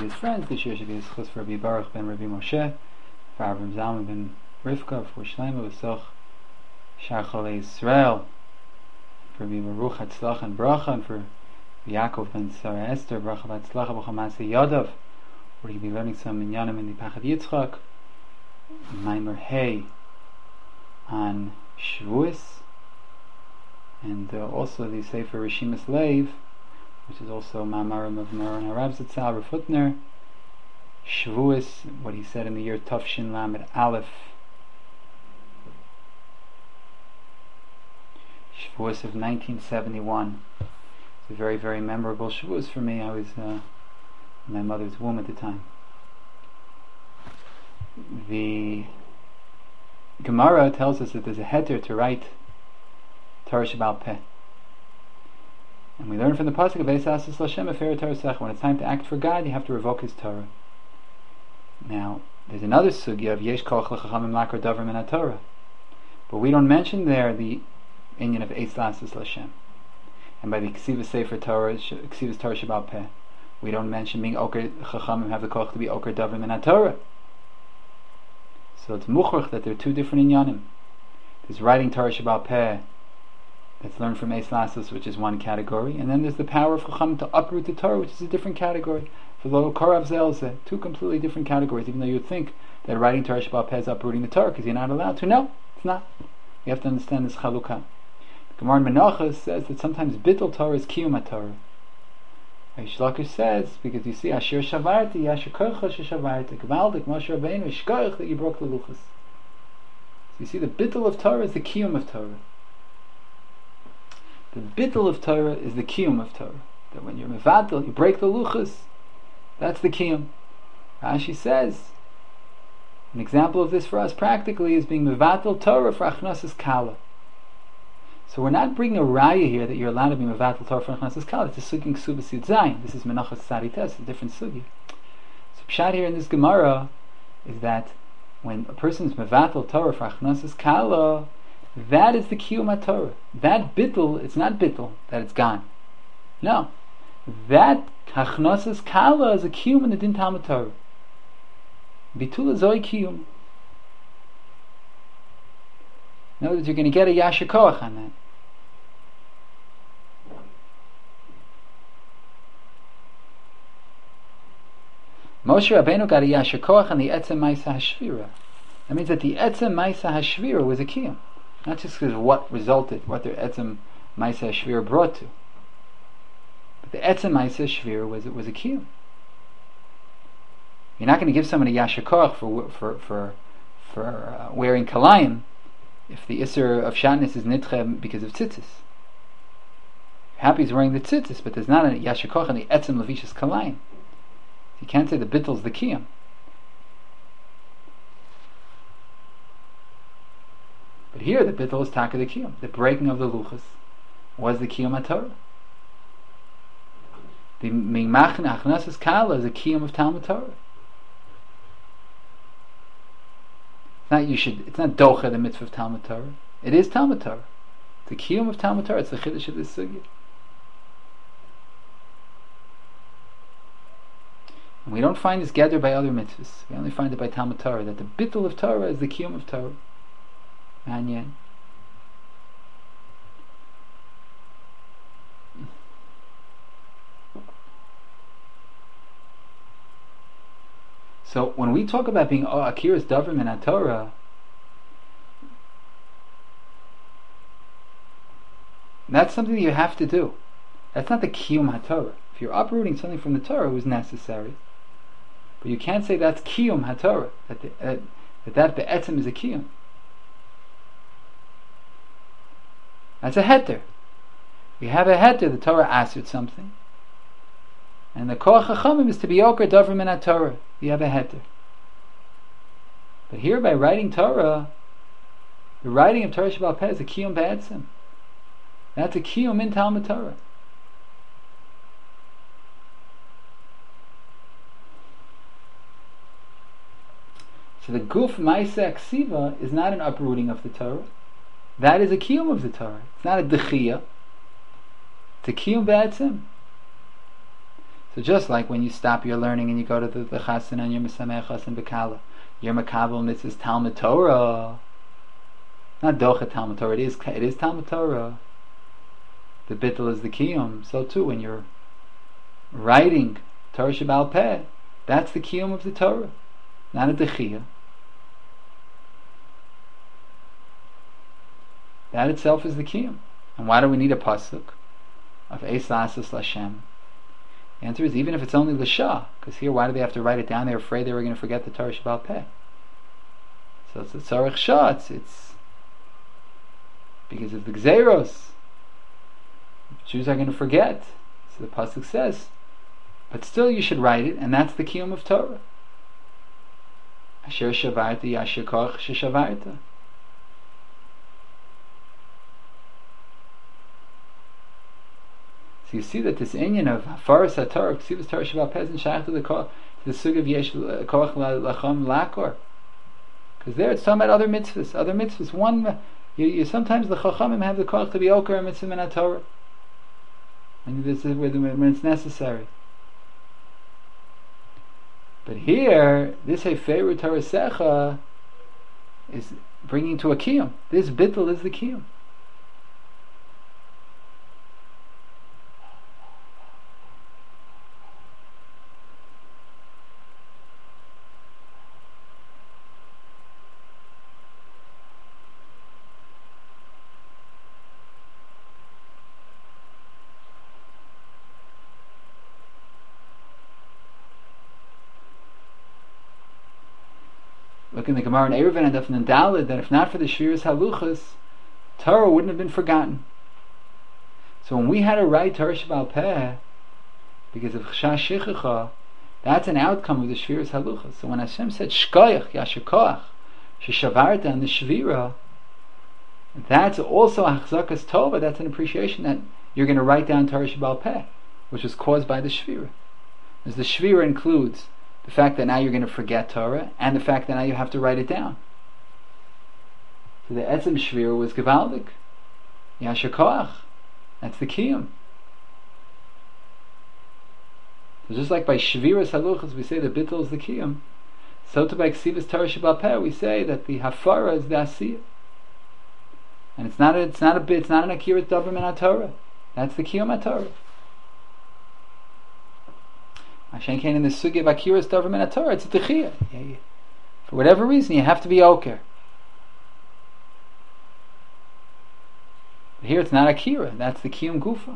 his friends. This year should be his chus for Rabbi Baruch ben Rabbi Moshe, for Avram Zalman ben Rivka, for Shlomo V'soch Shar Cholei Yisrael, for Rabbi Baruch Hatzlach and Bracha, and for Yaakov ben Sarah Esther, Bracha Hatzlach B'Chamase Yadav. We're going to be learning some Minyanim in the Pachad Yitzchak, Maimer Hay on Shavuos, and also the Sefer Rishimas Leiv, which is also Ma'amarim of Maran Harav Zatzal Rafutner. Shavuos, what he said in the year Tafshin Lamed Aleph. Shavuos of 1971. It's a very, very memorable Shavuos for me. I was in my mother's womb at the time. The Gemara tells us that there's a heter to write Torah Sheba'al Peh. And we learn from the pasuk of Eisas Lashem Efer Torah Sech. When it's time to act for God, you have to revoke His Torah. Now, there's another sugya of Yesh Koch L'Chachamim Lakar Davar Min HaTorah, but we don't mention there the inyan of Eisas Lashem. And by the Ksivas Sefer Torah, Ksivas Torah Sheba'al Peh, we don't mention being Oker Chachamim have the koch to be Oker Davar Min HaTorah. So it's muchrach that there are two different inyanim. There's writing Torah Sheba'al Peh that's learned from Eis Lasos, which is one category, and then there's the power of Chacham to uproot the Torah, which is a different category. For Lo Korav Zelzeh, two completely different categories, even though you'd think that writing Torah Sheba'al Peh is uprooting the Torah, because you're not allowed to. No, it's not. You have to understand this chalukah. The Gemara in Menachos says that sometimes Bittul Torah is Kiyum HaTorah. Reish Lakish says, because you see, Asher Shavarti, Asher Kocha Shavarti, Gvaldik, Moshe Rabbeinu, Ishkoich, that you broke the Luchas. So you see, the Bittul of Torah is the Kiyum of Torah. The bittul of Torah is the kiyum of Torah. That when you're mevadel, you break the luchas. That's the kiyum. Rashi says, an example of this for us practically is being mevadel Torah for achnasas kala. So we're not bringing a raya here that you're allowed to be mevadel Torah for achnasas kala. It's a suging subas yitzayin. This is menachas tzadites, a different sugi. So pshat here in this Gemara is that when a person is mevadel Torah for achnasas kala, that is the Kiyum HaTorah. That bittul, it's not bittul, that it's gone. No. That Hachnasas Kala is a Kiyum in the Din Talmud Torah. Bitul is Zoi Kiyum. In other words, you're going to get a Yasher Koach on that. Moshe Rabbeinu got a Yasher Koach on the Etzem Maisa Hashvira. That means that the Etzem Maisa Hashvira was a Kiyum. Not just because of what resulted, what their Etzem Maisa Shvir brought to. But the Etzem Maisa Shvir was a kiyum. You're not going to give someone a Yasher Koach for wearing kalayim if the Isser of Shatnez is nitche because of tzitzis. You're happy he's wearing the tzitzis, but there's not a Yasher Koach on the Etzem Levishas kalayim. You can't say the bittel's the kiyum. But here the bittul is taka the kiyum. The breaking of the luchas was the kiyum HaTorah. The mimachn achnasas kala is a kiyum of Talmud Torah. It's not docha the mitzvah of Talmud Torah. It is Talmud Torah. The kiyum of Talmud Torah. It's the chiddush of this sugya. And we don't find this gathered by other mitzvahs. We only find it by Talmud Torah, that the bittul of Torah is the kiyum of Torah. Manyan. So when we talk about being Akiras Davar Min HaTorah, that's something that you have to do. That's not the Kiyum HaTorah. If you're uprooting something from the Torah, it was necessary. But you can't say that's Kiyum HaTorah, that Be'etzem is a Kiyum. That's a heter. We have a heter, the Torah answered something. And the Koach HaChamim is to be Oker Davar Min HaTorah. You have a heter. But here by writing Torah, the writing of Torah Sheba'al Peh is a Kiyum Be'etzem. That's a Kiyum in Talmud Torah. So the Guf Maisa Ksiva is not an uprooting of the Torah. That is a Kiyum of the Torah. It's not a Dechiyah. It's a Kiyum Be'etzem. So just like when you stop your learning and you go to the chasana and you're Mesamech Chasen B'Kala, you're Makabel Mitzvahs Talmud Torah. Not Docha Talmud Torah, it is Talmud Torah. The bittul is the kiyum. So too, when you're writing Torah Sheba'al Peh, that's the kiyum of the Torah, not a dechiyah. That itself is the kiyum. And why do we need a pasuk of Eis La'asos L'Hashem? The answer is even if it's only l'shah, because here why do they have to write it down? They're afraid they were going to forget the Torah Sheba'al Peh. So it's a tzarech shah. It's because of the gzeiros. Jews are going to forget. So the pasuk says, but still you should write it, and that's the kiyum of Torah. Asher shavarta yasher koch sheshavarta. So you see that this inyan of Hafaras HaTorah, Ksivas Torah Sheba'al Peh, is shaykh to the sug of Yesh Koach Lacham Lakor. Because there it's talking about other mitzvahs. One, you sometimes the Chachamim have the koach to be okar and mitzvah min Torah, and this is when it's necessary. But here, this Heferu Torah Secha is bringing to a kiyum. This bittul is the kiyum. Look in the Gemara in Eruvin and Daf Daled that if not for the Shviras Haluchas, Torah wouldn't have been forgotten. So when we had to write Torah Sheba'al Peh because of Chashash Shichacha, that's an outcome of the Shviras Haluchas. So when Hashem said Shkoyach Yasher Koach Sheshavarta and the Shvira, that's also Achzakas Tova. That's an appreciation that you're going to write down Torah Sheba'al Peh, which was caused by the Shvira. As the Shvira includes the fact that now you're going to forget Torah, and the fact that now you have to write it down. So the Etzem Shvira was Gevaldik. Yasher Koach. That's the Kiyum. So just like by Shviras Haluchas we say the Bittul is the Kiyum, so too by Ksivas Torah Sheba'al Peh we say that the Hafara is the Asiyah. And it's not an Akirat Davar Min HaTorah. That's the Kiyum HaTorah. Hashem came in the sugi of Akiras Davar Min HaTorah. It's a techiyah. For whatever reason, you have to be oker. But here it's not Akira. That's the Kiyum Gufa.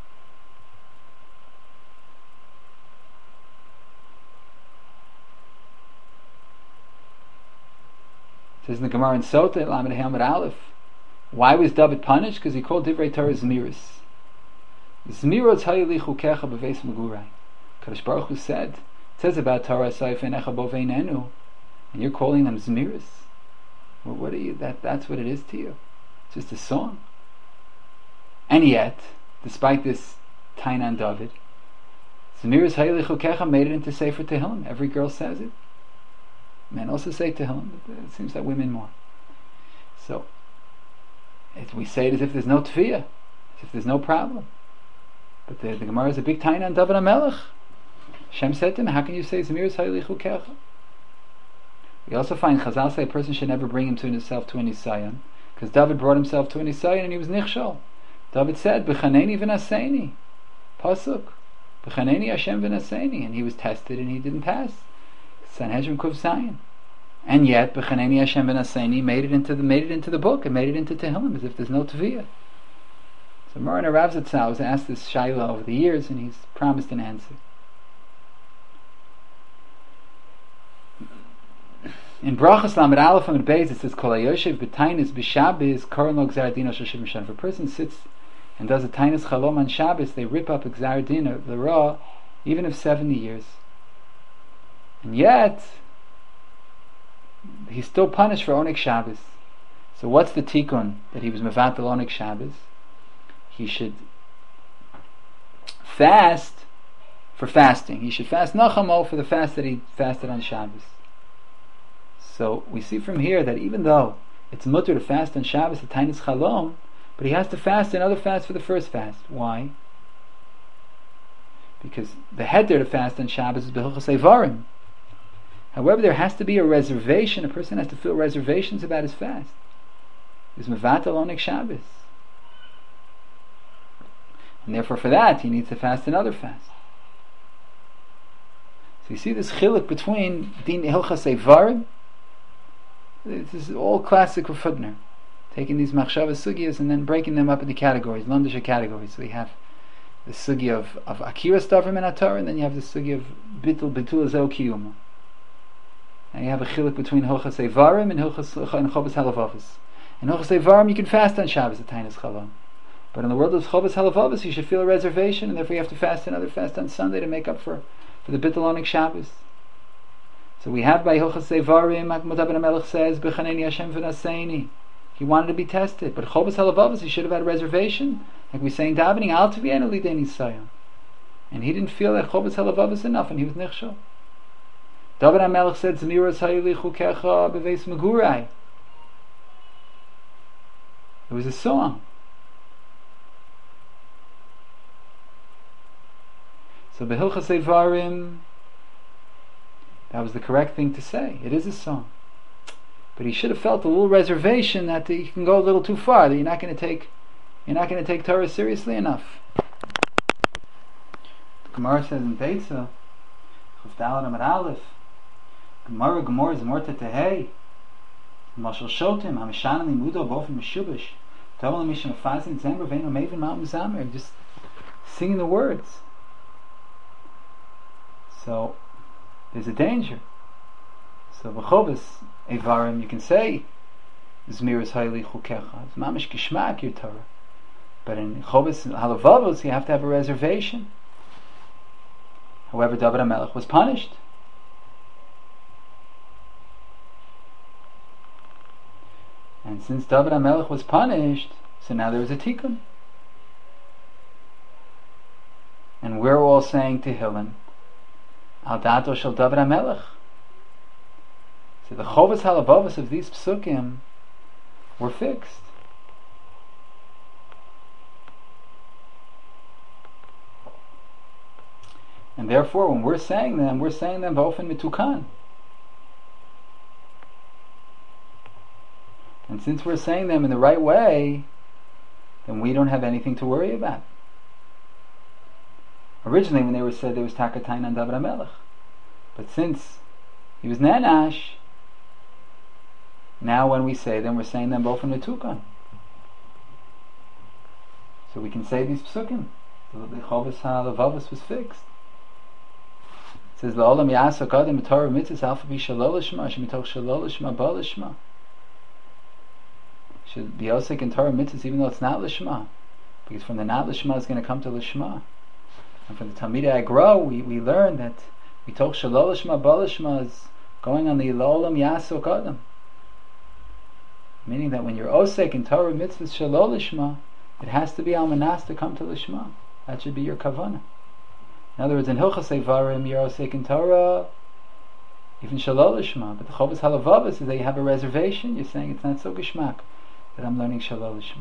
It says in the Gemara in Sota, Lamed Hamad Aleph, why was David punished? Because he called Divrei Torah Zmiris. Zmiros hayilichu kecha b'veis megurai. Kadosh Baruch Hu said, it says about Torah Saif Enecha Boveinenu, and you're calling them Zmiris. Well, what are you? That's what it is to you. It's just a song. And yet, despite this Tainan David, Zmiris Hayilichu Kecha made it into Sefer Tehillim. Every girl says it. Men also say Tehillim, but it seems that women more. So, we say it as if there's no Tefiyah, as if there's no problem. But the Gemara is a big Tainan David HaMelech. Hashem said to him, how can you say Zmiris Hayilichu Kecha? We also find Chazal say a person should never bring himself to an Nisayan, because David brought himself to an Nisayan and he was Nichshol. David said, B'chaneni v'naseini, Pasuk, B'chaneni Hashem v'naseini, and he was tested and he didn't pass. Sanhedrin Kuv Zayin. And yet, B'chaneni Hashem v'naseini made it into the book and made it into Tehillim, as if there's no Teviyah. So Moran Rav Zatzal was asked this Shaila over the years, and he's promised an answer. In Brachas Lamed Aleph and Beis it says, Kol hayoshev b'tainis b'Shabbos koren lo gzar dino shel shivim shana. If a person sits and does a tainis chalom on Shabbos, they rip up a gzar dino, the raw, even of 70 years. And yet, he's still punished for Onik Shabbos. So what's the tikkun that he was mevatel Onik Shabbos? He should fast for fasting. He should fast nachamo for the fast that he fasted on Shabbos. So we see from here that even though it's mutter to fast on Shabbos, the tainis chalom, but he has to fast another fast for the first fast. Why? because the heter to fast on Shabbos is b'hilchos Eivarim. However, there has to be a reservation. A person has to feel reservations about his fast. He's mevatel onik Shabbos, and therefore for that he needs to fast another fast. So you see this chiluk between din hilchas Eivarim. This is all classic Rafudner, taking these machshavas sugyas and then breaking them up into categories, landisha categories. So we have the sugi of akiras davrim and atar, and then you have the sugi of bitul zeu kiyuma. And you have a chiluk between hilchas Eivarim and chovos halavavos. In hilchas Eivarim you can fast on Shabbos at Tainas Chalan, but in the world of chovos halavavos you should feel a reservation, and therefore you have to fast another fast on Sunday to make up for the bitul onik Shabbos. So we have by hilchas Eivarim, David HaMelech says, "B'chaneni Hashem v'naseini." He wanted to be tested, but chovos halavavos he should have had a reservation, like we say in davening, "Al tvienu lidei nisayon," and he didn't feel that chovos halavavos enough, and he was nichshel. David HaMelech said, "Zmiras hayili chukecha beveis megurai." It was a song. So b'hilchas Eivarim, that was the correct thing to say. It is a song, but he should have felt a little reservation that he can go a little too far. That you're not going to take Torah seriously enough. The Gemara says in Beitza, Chuf Daled Amud Aleph, Gemara is more tetehei. Mashal shotim hamishanim limudo bofen mishubish. Tovel mishim afazin zember veinu mevin ma'am zamer. Just singing the words. So there's a danger. So b'chovos Eivarim you can say Zmiras hayli chukecha. It's mamish kishmak your Torah. But in chovos halavavos you have to have a reservation. However, David HaMelech was punished. And since David HaMelech was punished, so now there is a tikkun. And we're all saying Tehillim, Al dato shel David HaMelech. So the chovos halavavos of these psukim were fixed. And therefore, when we're saying them b'ofen mitukan. And since we're saying them in the right way, then we don't have anything to worry about. Originally, when they were said, there was Takatayin on David HaMelech. But since he was Nanash, now when we say them, we're saying them both in the Tukan. So we can say these psukim. The chovos halavavos was fixed. It says, L'olam ya'asok adam b'torah mitzvahs alpha bi shalol lishma, shemitoch shalol lishma ba lishma. Should be osek in Torah mitzvahs even though it's not lishma, because from the not lishma is going to come to lishma. And from the Talmidei Agro we learn that mitoch shalol lishma ba lishma is going on the L'olam ya'asok adam, meaning that when you're osek in Torah mitzvahs shalol lishma, it has to be al manas to come to lishma. That should be your kavanah. In other words, in Hilchas Eivarim, you're osek in Torah, even shalol lishma. But the chovos halavavos is that you have a reservation. You're saying it's not so geshmak that I'm learning shalol lishma.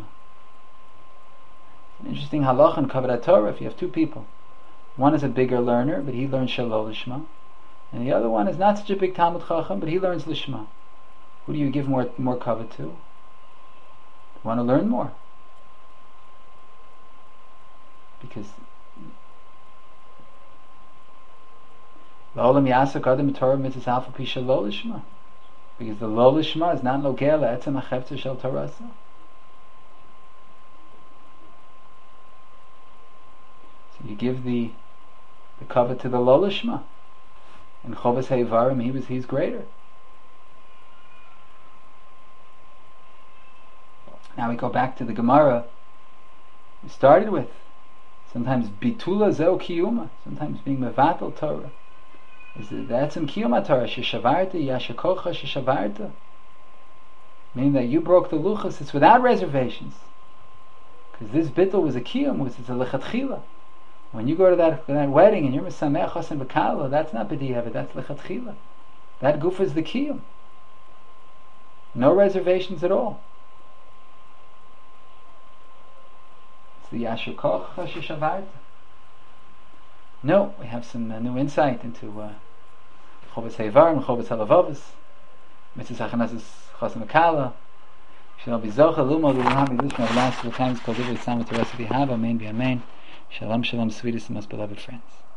An interesting halach in Kavod Torah. If you have two people, one is a bigger learner, but he learns shalol lishma, and the other one is not such a big Talmud Chacham, but he learns lishma. Who do you give more kavod to? You want to learn more, because L'olam ya'asok adam b'torah mitzvahs alpha pi shalol lishma, because the lo lishma is not nogeh le'etzem hachefetzer shel Torah. So you give the kavod to the lo lishma. In chovos Eivarim he's greater. Now we go back to the Gemara we started with. Sometimes bitula zeu kiyuma, sometimes being mevatel Torah. Is it etzem kiyuma Torah sheshavarta yashakocha sheshavarta, meaning that you broke the luchas. It's without reservations, because this bittul was a kiyum, it's a lechatchila. When you go to that wedding and you're mesamech chasen v'kala, that's not b'diavad, that's lechatchila. That guf is the kiyum. No reservations at all. It's the yashakocha sheshavarta. No, we have some new insight into Chovos Heivarim, Chovos Halavavos, Mitzvah Zachanas Chasam Akala. Shalom Bizocha Lumod Ulhami Lishma of last times called Divrei Tzam with the rest of the Hava. Amen. Be Amen. Shalom, shalom, sweetest and most beloved friends.